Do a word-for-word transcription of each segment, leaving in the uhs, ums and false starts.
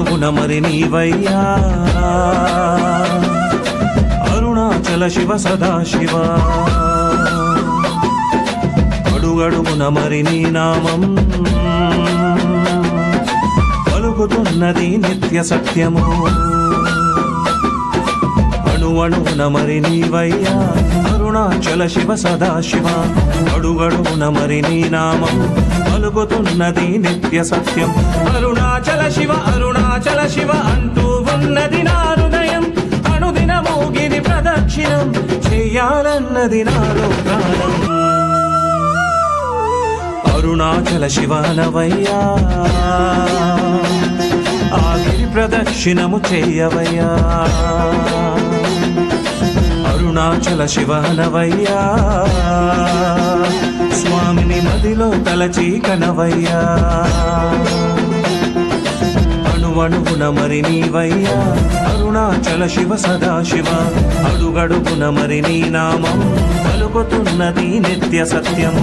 అడుగడుగున మరి నీవయ్యా అరుణాచల శివ సదాశివ అడుగడుగున మరి నీ నామం పలుకుతున్నది నిత్య సత్యము అణువణువున మరి నీవయ్యా అరుణాచల శివ సదాశివ అడుగడుగున మరి నీ నామం పలుకుతున్నది నిత్య సత్యం అరుణాచల శివ అరుణాచల శివ అంటూ ఉన్నది నా హృదయం అనుదినము గిరి ప్రదక్షిణం చెయ్యాలన్నది నాలో ప్రాణం అరుణాచల శివనవయ్యా ఆ గిరి ప్రదక్షిణము చేయవయ్యా అరుణాచల శివనవయ్యా స్వామిని మదిలో తలచి కనవయ్యా అణువణువున మరి నీవయ్యా అరుణాచల శివ సదాశివ అడుగడుగున మరి నీ నామం పలుకుతున్నది నిత్య సత్యము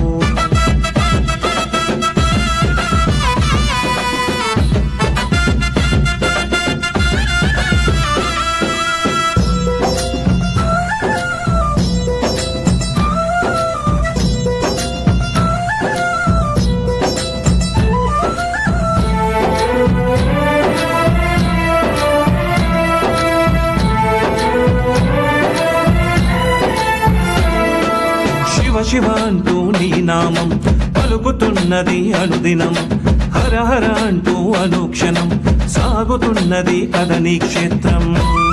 శివ అంటూ నీ నామం పలుకుతున్నది అనుదినం హర హర అంటూ అనుక్షణం సాగుతున్నది కదనీ క్షేత్రం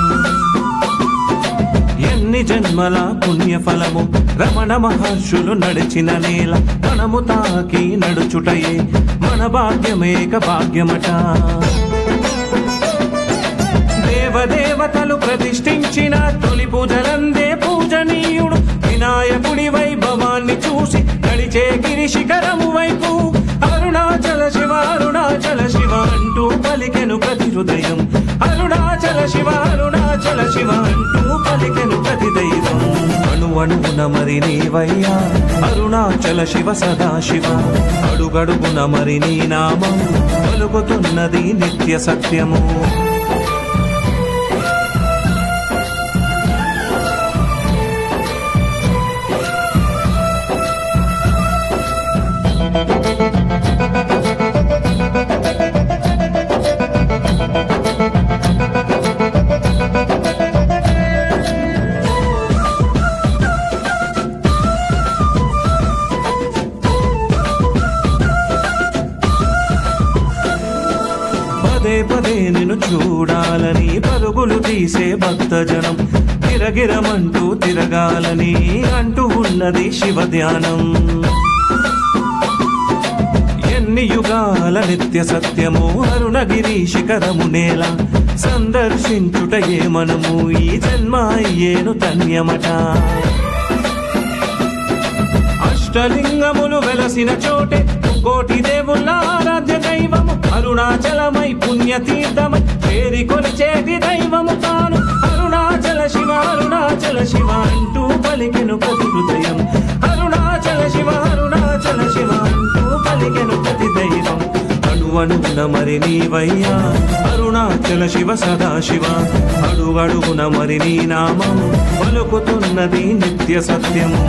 ఎన్ని జన్మల పుణ్యఫలము రమణ మహర్షులు నడిచిన నేల మనము తాకి నడుచుటయే మన భాగ్యమేక భాగ్యమట దేవదేవతలు ప్రతిష్ఠించిన తొలి పూజలందే పూజనీయుడు వినాయకుడి వైభవాన్ని చూసి నడిచే గిరి శిఖరము వైపు అరుణాచల శివ అరుణాచల శివ అంటూ పలికెను ప్రతి హృదయం అరుణాచల శివ అరుణాచల శివ అంటూ పలికెను ప్రతి దైవం అణువణువున మరి నీవయ్యా అరుణాచల శివ సదాశివ అడుగడుగున మరి నీ నామం పలుకుతున్నది నిత్య సత్యము పదే పదే నిన్ను చూడాలని పరుగులు తీసే భక్తజనం గిరగిరమంటూ తిరగాలని అంటూ ఉన్నది శివ ధ్యానం ఎన్ని యుగాల నిత్య సత్యము అరుణగిరి శిఖరము నేల సందర్శించుటయే మనము ఈ జన్మ అయ్యేను ధన్యమట అష్టలింగములు వెలసిన చోటే కోటి దేవుళ్ళ ఆరాధ్య దైవము అరుణాచలమై పుణ్యతీర్థమై చేరి కొలిచేటి దైవము తాను అరుణాచల శివ అరుణాచల శివ అంటూ పలికెను ప్రతి హృదయం అరుణాచల శివ అరుణాచల శివ అంటూ పలికెను ప్రతి దైవం అణువణువున మరి నీవయ్యా అరుణాచల శివ సదాశివ అడుగడుగున మరి నీ నామం పలుకుతున్నది నిత్య సత్యము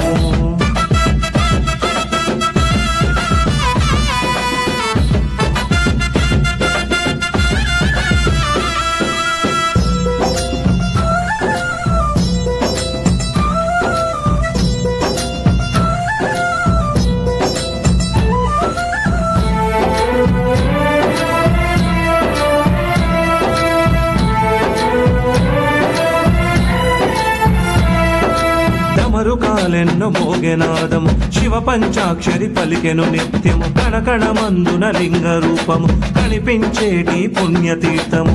మరుకాలెన్నో మోగెనాదము శివ పంచాక్షరి పలికెను నిత్యము కణకణమందున లింగ రూపము కనిపించేటి పుణ్యతీర్థము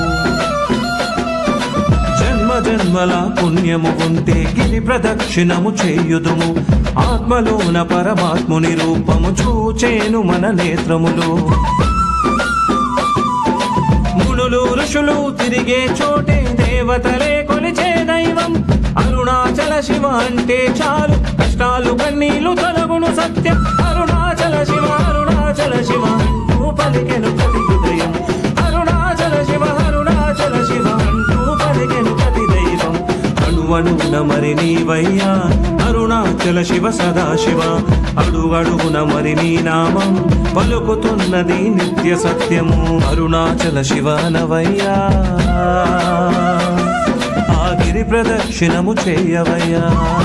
జన్మ జన్మల పుణ్యము ఉంటే గిరి ప్రదక్షిణము చేయుదుము ఆత్మలోన పరమాత్ముని రూపము చూచేను మన నేత్రములు మునులు ఋషులు తిరిగే చోటే దేవతలే కొలిచే దైవం అరుణాచల శివ అంటే చాలు కష్టాలు కన్నీళ్లు తొలగును సత్యం అరుణాచల శివ అరుణాచల శివ అంటూ పలికెను ప్రతి హృదయం అరుణాచల అడుగడుగున మరి నీవయ్యా అరుణాచల శివ సదాశివ అడుగడుగున మరి నీ నామం పలుకుతున్నది నిత్య సత్యము అరుణాచల శివ నవయ్యా ఆ గిరి ప్రదక్షిణము చేయవయ్యా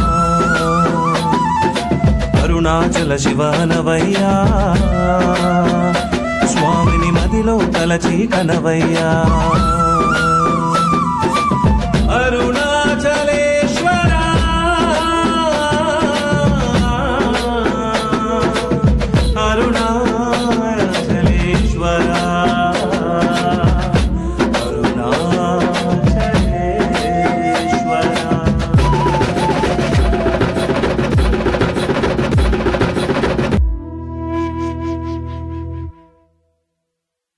అరుణాచల శివ నవయ్యా స్వామిని మదిలో తలచి కనవయ్యా